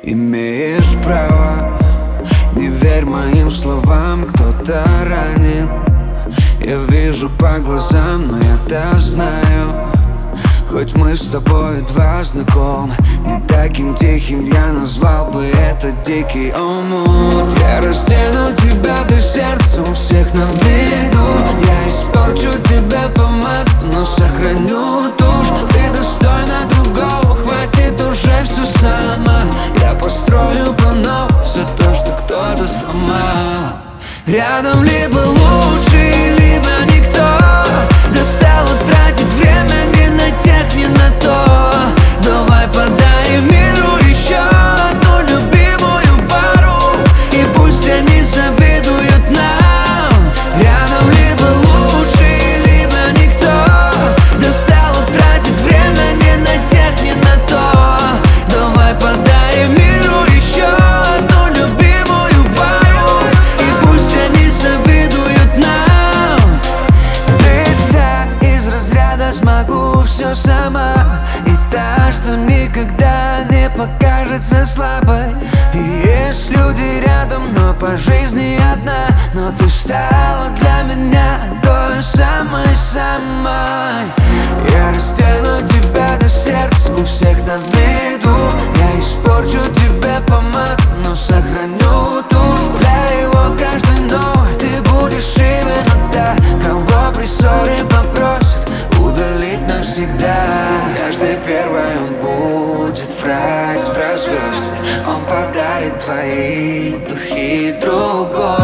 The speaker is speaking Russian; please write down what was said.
Имеешь право, не верь моим словам, кто-то ранен. Я вижу по глазам, но я-то знаю. Хоть мы с тобой едва знакомы, не таким тихим я назвал бы это дикий омут. Я раздену тебя до сердца, у всех на виду. Я испорчу тебя помаду, но сохраню душу. Ты достойна другого, хватит уже все сама. Я построю по новой все то, что кто-то сломал. Рядом либо лучший, либо никто. Достало тратить время ни на тех, ни на то. Давай подарим миру еще одну любимую пару, и пусть они завидуют нам. Рядом либо лучший, либо никто. Достало тратить время ни на тех, ни на то. Давай подарим миру еще одну любимую пару, и пусть они завидуют нам. Ты та из разряда «смогу все сама», и та, что никогда не покажется слабой. И есть люди рядом, но по жизни одна. Но ты стала для меня той самой-самой. Я раздену тебя до сердца, у всех на виду. Я испорчу тебе помаду, но сохраню душу. Для его каждой новой ты будешь именно та, кого при ссоре попросят удалить навсегда. Каждый первый он будет врать про звезды. Он подарит твои духи другой.